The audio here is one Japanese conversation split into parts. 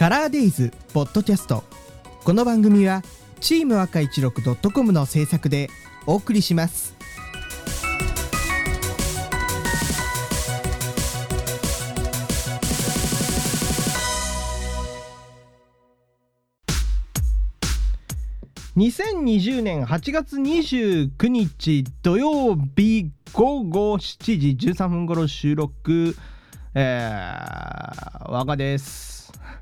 カラーデイズポッドキャスト。この番組はチーム赤16 .com の制作でお送りします。2020年8月29日土曜日午後7時13分頃収録、我がです。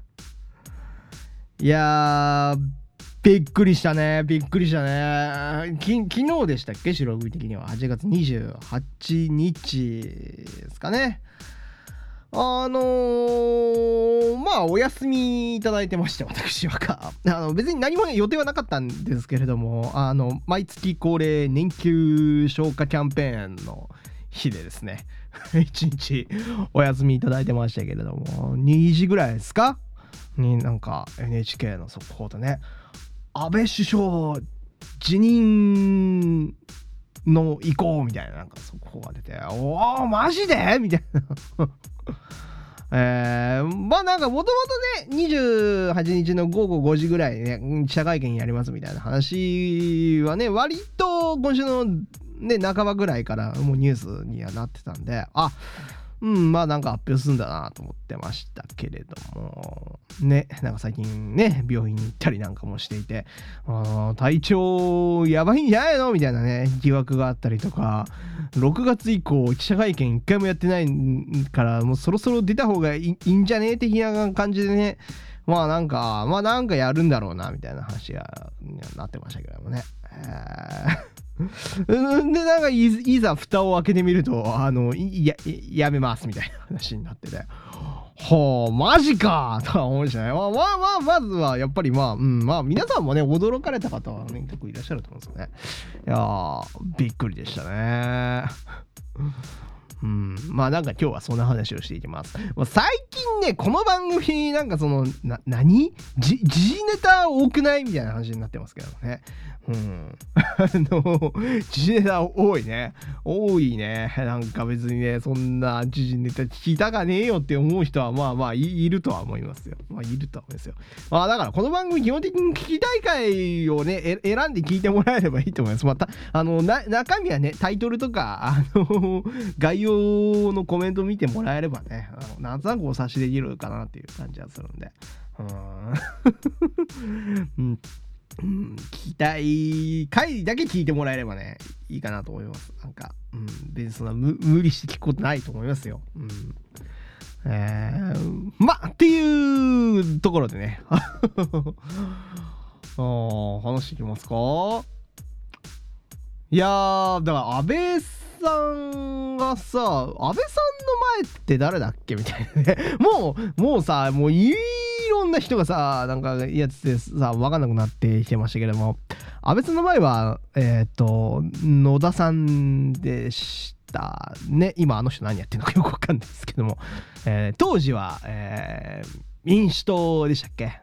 いやー、びっくりしたね。昨日でしたっけ、収録的には8月28日ですかね。まあお休みいただいてまして、私は別に何も予定はなかったんですけれども、毎月恒例年休消化キャンペーンの日でですね1日お休みいただいてましたけれども、2時ぐらいですかになんか NHK の速報でね、安倍首相辞任の意向みたいな、なんか速報が出て、おーマジでみたいなまあなんかもともとね28日の午後5時ぐらいね記者会見やりますみたいな話はね、割と今週のね半ばぐらいからもうニュースにはなってたんで、まあなんか発表するんだなと思ってましたけれどもね、なんか最近ね病院に行ったりなんかもしていて、体調やばいんじゃないのみたいなね疑惑があったりとか、6月以降記者会見一回もやってないからもうそろそろ出た方がいいんじゃね的な感じでね、なんかやるんだろうなみたいな話がなってましたけどもね。でなんかいざ蓋を開けてみるとやめますみたいな話になってて、マジかとは思いましたね。まずはやっぱり皆さんもね驚かれた方はね結構いらっしゃると思うんですよね。いやーびっくりでしたね。なんか今日はそんな話をしていきます。最近ねこの番組なんか時事ネタ多くないみたいな話になってますけどね。時事ネタ多いね。なんか別にねそんな時事ネタ聞きたかねえよって思う人はいるとは思いますよ。だからこの番組基本的に聞きたい回をね選んで聞いてもらえればいいと思います。また中身はねタイトルとか概要のコメント見てもらえればねなんとなくお察しできるかなっていう感じはするんで、聞きたい回だけ聞いてもらえればねいいかなと思います。なんか、別にそんな無理して聞くことないと思いますよ。っていうところでね話していきますか。いやーだから安倍さんがさ、安倍さんの前って誰だっけみたいなねもうさいろんな人がさなんかやつでさ分かんなくなってきてましたけども、安倍さんの前は野田さんでしたね。今あの人何やってるのかよく分かんないですけども、当時は、民主党でしたっけ。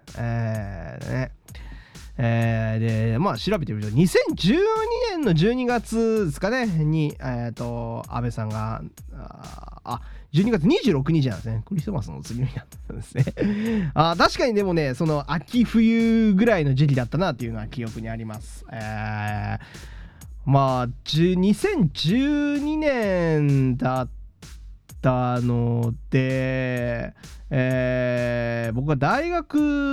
で調べてみると2012年の12月ですかねに安倍さんが12月26日なんですね。クリスマスの次の日だったんですね確かにでもねその秋冬ぐらいの時期だったなっていうのは記憶にあります。2012年だったので、僕は大学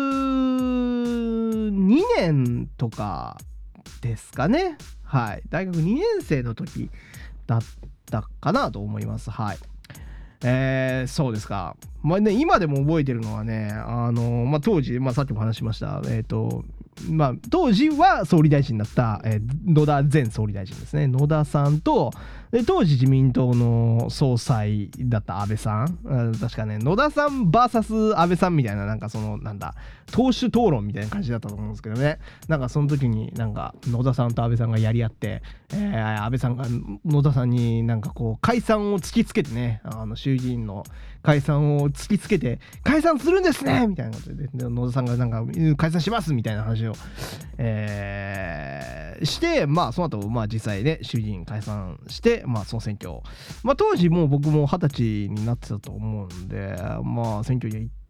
2年とかですかね。大学2年生の時だったかなと思います。そうですか。今でも覚えてるのはね当時さっきも話しました当時は総理大臣だった、野田前総理大臣ですね。野田さんとで当時自民党の総裁だった安倍さん、確かね野田さん VS 安倍さんみたいな、なんかその党首討論みたいな感じだったと思うんですけどね。なんかその時になんか野田さんと安倍さんがやり合って、安倍さんが野田さんになんかこう解散を突きつけてね、衆議院の解散を突きつけて解散するんですねみたいなことで、野田さんがなんか解散しますみたいな話を、してその後実際ね衆議院解散して総選挙当時もう僕も20歳になってたと思うんで選挙には行っ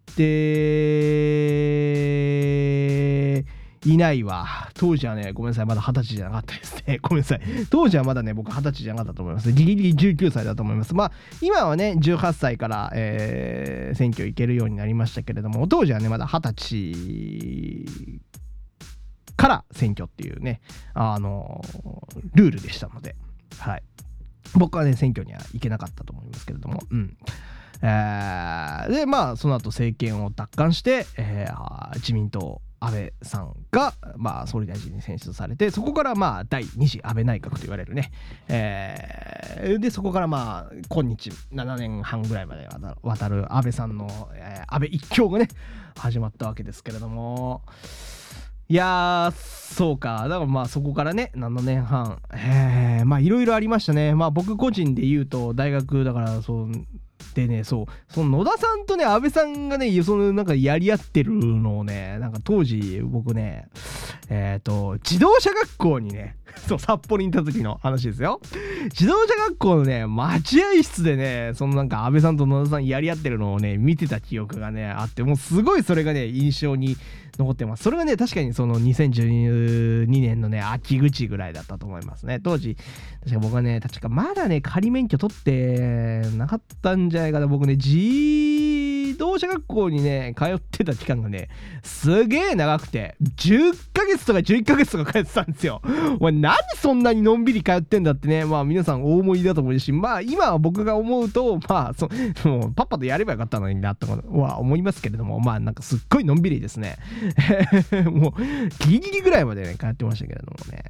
ていないわ。当時はね、ごめんなさい、まだ20歳じゃなかったですね。ごめんなさい。当時はまだね、僕20歳じゃなかったと思います。ギリギリ19歳だと思います。まあ、今はね、18歳から、選挙行けるようになりましたけれども、当時はね、まだ20歳から選挙っていうね、ルールでしたので、はい。僕はね、選挙には行けなかったと思いますけれども、で、まあ、その後政権を奪還して、自民党、安倍さんが、まあ、総理大臣に選出されて、そこからまあ第2次安倍内閣と言われるね、でそこからまあ今日7年半ぐらいまで渡る安倍さんの、安倍一強がね始まったわけですけれども、いやーそうか、だからまあそこからね7年半、まあいろいろありましたね。まあ僕個人で言うと大学だからそうでね、その野田さんとね安倍さんがねなんかやり合ってるのをね、なんか当時僕ね自動車学校にねそう札幌に行った時の話ですよ。自動車学校のね待合室でねなんか安倍さんと野田さんやり合ってるのをね見てた記憶がねあって、もうすごいそれがね印象に残ってます。それがね確かにその2012年のね秋口ぐらいだったと思いますね。当時確か僕はねまだね仮免許取ってなかったんじゃないかな。僕ね自動車学校にね通ってた期間がねすげえ長くて10ヶ月とか11ヶ月とか通ってたんですよ。お前何そんなにのんびり通ってんだってね、まあ皆さん大思いだと思うし、まあ今は僕が思うとまあもうパッパとやればよかったのになとは思いますけれども、まあなんかすっごいのんびりですねもうギリギリぐらいまでね通ってましたけれどもね、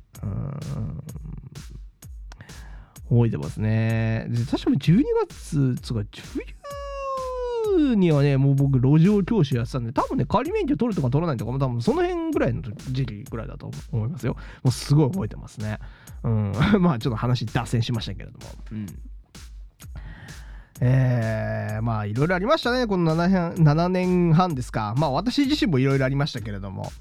覚えてますね。で確かに12月つか冬にはねもう僕路上教師やってたんで、多分ね仮免許取るとか取らないとかも多分その辺ぐらいの時期ぐらいだと思いますよ。もうすごい覚えてますね。まあちょっと話脱線しましたけれども、まあいろいろありましたねこの7年半ですか。まあ私自身もいろいろありましたけれども、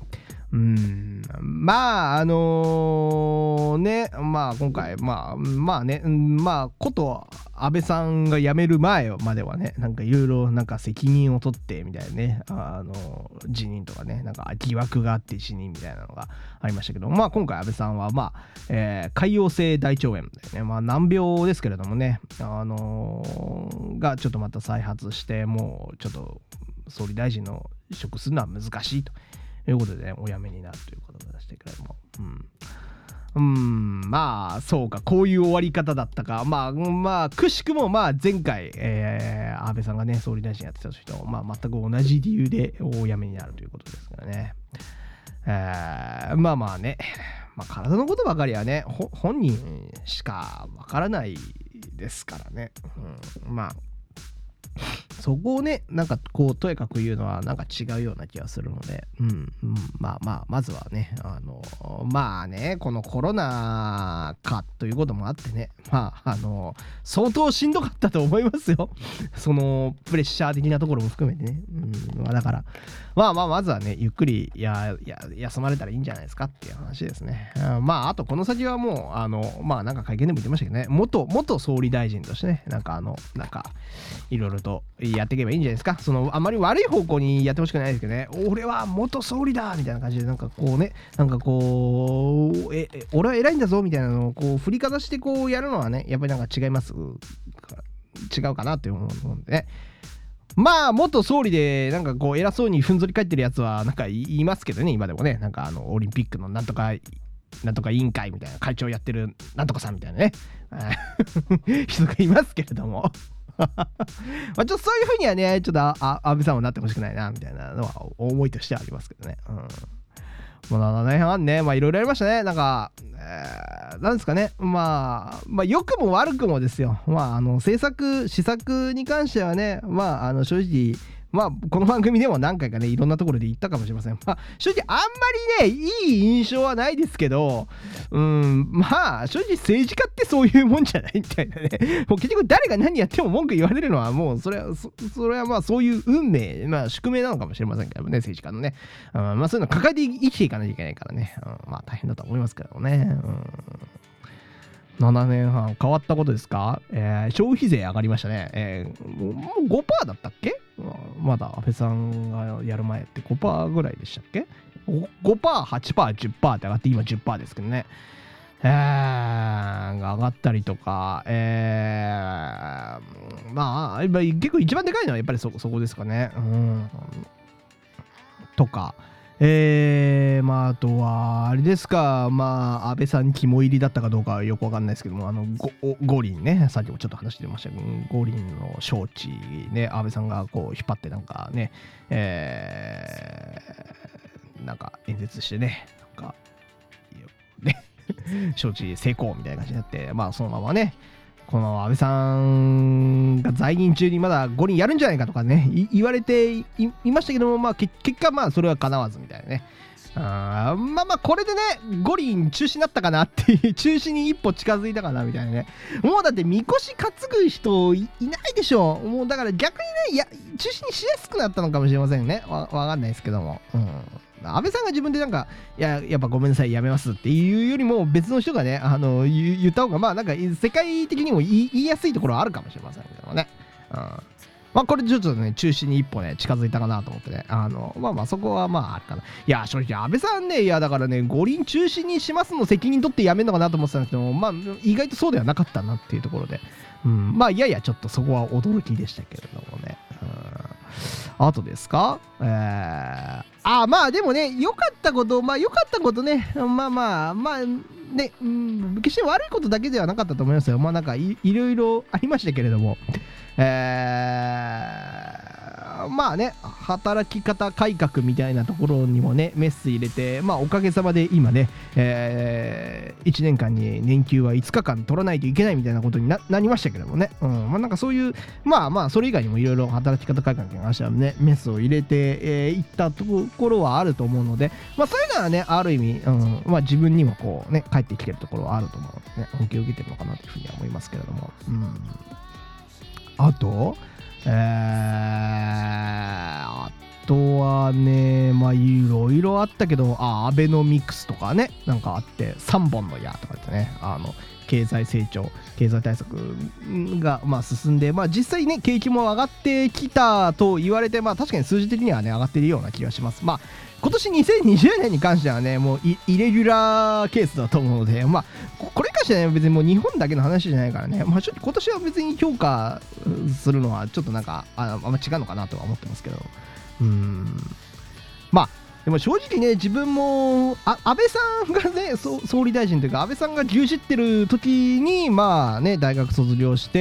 まあね、まあ今回まあね、まあこと安倍さんが辞める前まではねなんかいろいろなんか責任を取ってみたいなね辞任とかねなんか疑惑があって辞任みたいなのがありましたけど、まあ今回安倍さんはまあ、潰瘍性大腸炎でね、まあ難病ですけれどもねがちょっとまた再発して、もうちょっと総理大臣の職するのは難しいということで、ね、お辞めになるということでしたけれども、まあそうか、こういう終わり方だったか。まあくしくもまあ前回、安倍さんがね総理大臣やってた時と、まあ、全く同じ理由でお辞めになるということですからね。まあね、まあ、体のことばかりはね本人しかわからないですからね、まあそこをねなんかこうとやかく言うのはなんか違うような気がするので、まずはねまあねこのコロナ禍ということもあってね、相当しんどかったと思いますよそのプレッシャー的なところも含めてね、だからまずはねゆっくり休まれたらいいんじゃないですかっていう話ですね。あとこの先はもうなんか会見でも言ってましたけどね、元総理大臣としてねなんかいろいろとやっていけばいいんじゃないですか。あまり悪い方向にやってほしくないですけどね、俺は元総理だみたいな感じでなんかこうね俺は偉いんだぞみたいなのをこう振りかざしてこうやるのはねやっぱりなんか違うかなって思うんでね。まあ元総理でなんかこう偉そうにふんぞり返ってるやつはなんか言いますけどね、今でもねなんかオリンピックのなんとか委員会みたいな会長やってるなんとかさんみたいなね人がいますけれどもちょっとそういう風にはねちょっと安倍さんはなってほしくないなみたいなのは思いとしてはありますけどね。もう7年半ねいろいろありましたね。なんか、なんですかね、まあ良くも悪くもですよ。施策に関してはね正直この番組でも何回かねいろんなところで言ったかもしれません。正直あんまりねいい印象はないですけど、正直政治家ってそういうもんじゃないみたいなねもう結局誰が何やっても文句言われるのはもうそれはそういう運命宿命なのかもしれませんけどね、政治家のね、そういうの抱えて生きていかないといけないからね、大変だと思いますけどね。 7年半変わったことですか？消費税上がりましたね。もう 5% だったっけ？まだ安倍さんがやる前って 5% ぐらいでしたっけ？ 5%、8%、10% って上がって今 10% ですけどね。が上がったりとか、まあ、結構一番でかいのはやっぱりそこですかね。とか。まあ、あとは、あれですか、まあ、安倍さん肝入りだったかどうかはよくわかんないですけども、五輪ね、さっきもちょっと話してましたけど、五輪の招致ね、安倍さんがこう引っ張ってなんかね、なんか演説してね、なんか、ね、招致成功みたいな感じになって、まあ、そのままね、この安倍さんが在任中にまだ五輪やるんじゃないかとかね、言われて いましたけども、まあ、結果、まあ、それは叶わずみたいなね。まあ、これでね、五輪中止になったかなっていう、中止に一歩近づいたかなみたいなね。もうだって、みこし担ぐ人 いないでしょ。もうだから逆にね、中止にしやすくなったのかもしれませんね。わかんないですけども。安倍さんが自分でなんか、やっぱごめんなさい、やめますっていうよりも、別の人がね、言った方が、まあなんか、世界的にも言いやすいところはあるかもしれませんけどもね。まあこれちょっとね、中止に一歩ね、近づいたかなと思ってね。まあそこはまああるかな。いや、正直安倍さんね、いやだからね、五輪中止にしますの責任取ってやめるのかなと思ってたんですけど、まあ意外とそうではなかったなっていうところで。まあいやいや、ちょっとそこは驚きでしたけれどもね。あとですか？まあでもね、良かったことね、まあね、決して悪いことだけではなかったと思いますよ。まあなんかいろいろありましたけれども、まあね、働き方改革みたいなところにもね、メス入れて、まあおかげさまで今ね、1年間に年給は5日間取らないといけないみたいなことに なりましたけどもね、まあなんかそういう、まあそれ以外にもいろいろ働き方改革に関してはね、メスを入れていったところはあると思うので、まあそういうのはね、ある意味、まあ自分にもこうね、帰ってきてるところはあると思うのでね、恩恵を受けてるのかなというふうには思いますけれども、あと、あとはね、まあいろいろあったけど、アベノミクスとかね、なんかあって、3本の矢とかってね、経済成長、経済対策がまあ進んで、まあ実際ね、景気も上がってきたと言われて、まあ確かに数字的にはね、上がっているような気がします。まあ今年2020年に関してはね、もうイレギュラーケースだと思うので、まあこれに関してはね、別にもう日本だけの話じゃないからね、まあ今年は別に評価するのはちょっとなんかあんま違うのかなとは思ってますけど、まあでも正直ね、自分も安倍さんがね、総理大臣というか安倍さんが牛耳ってる時にまあね、大学卒業して、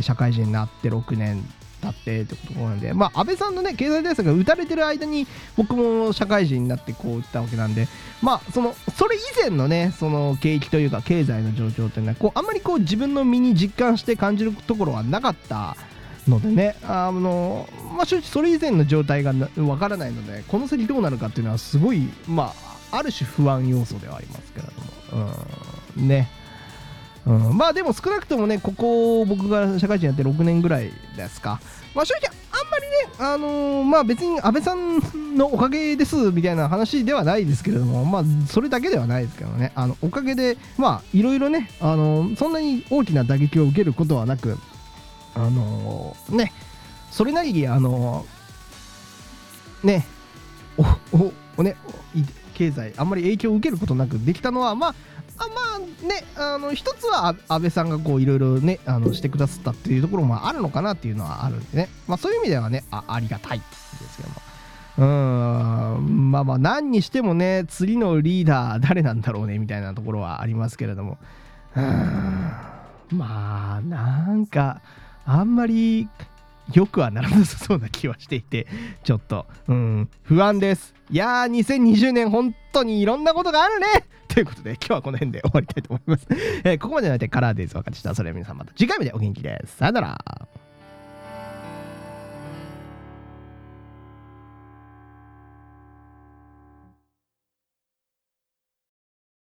社会人になって6年経ってってことなんで、まあ安倍さんのね、経済対策が打たれてる間に僕も社会人になってこう打ったわけなんで、まあそれ以前のね、その景気というか経済の状況っていうのはこうあんまりこう自分の身に実感して感じるところはなかったのでね、まあ正直それ以前の状態がわからないので、この先どうなるかっていうのはすごい、まあある種不安要素ではありますけれども、ね。まあでも少なくともね、ここ僕が社会人やって6年ぐらいですか、まあ正直あんまりね、まあ別に安倍さんのおかげですみたいな話ではないですけれども、まあそれだけではないですけどね、おかげでまあいろいろね、そんなに大きな打撃を受けることはなく、ね、それなりにね、ね、経済あんまり影響を受けることなくできたのはまあね、一つは安倍さんがこういろいろねしてくださったっていうところもあるのかなっていうのはあるんでね、まあそういう意味ではねありがたいですけども、まあ何にしてもね、次のリーダー誰なんだろうねみたいなところはありますけれども、まあなんかあんまりよくはならなさそうな気はしていて、ちょっと不安です。いやー、2020年本当にいろんなことがあるねということで、今日はこの辺で終わりたいと思います。ここまでの相手カラーデイズお送りした。それでは皆さんまた次回までお元気です。さよなら。